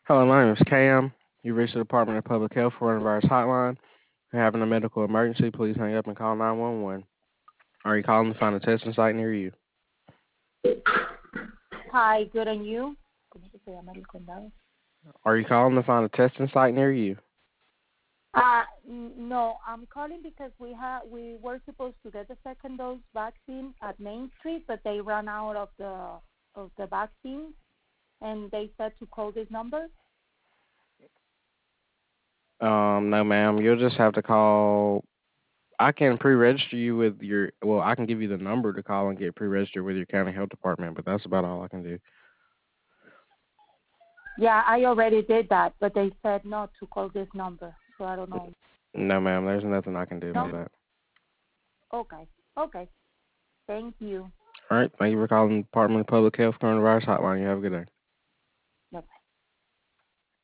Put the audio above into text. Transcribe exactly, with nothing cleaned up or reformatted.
Hello, my name is Cam. You reached the Department of Public Health Coronavirus Hotline. If you're having a medical emergency, please hang up and call nine one one. Are you calling to find a testing site near you? Hi, good on you. ¿Cómo que se llama el condado? Are you calling to find a testing site near you? Uh, n- no, I'm calling because we have we were supposed to get the second dose vaccine at Main Street, but they ran out of the of the vaccine, and they said to call this number. Um, no, ma'am. You'll just have to call. I can pre-register you with your. Well, I can give you the number to call and get pre-registered with your county health department, but that's about all I can do. Yeah, I already did that, but they said not to call this number, so I don't know. No, ma'am. There's nothing I can do about No. that. Okay. Okay. Thank you. All right. Thank you for calling the Department of Public Health Coronavirus Hotline. You have a good day. Bye.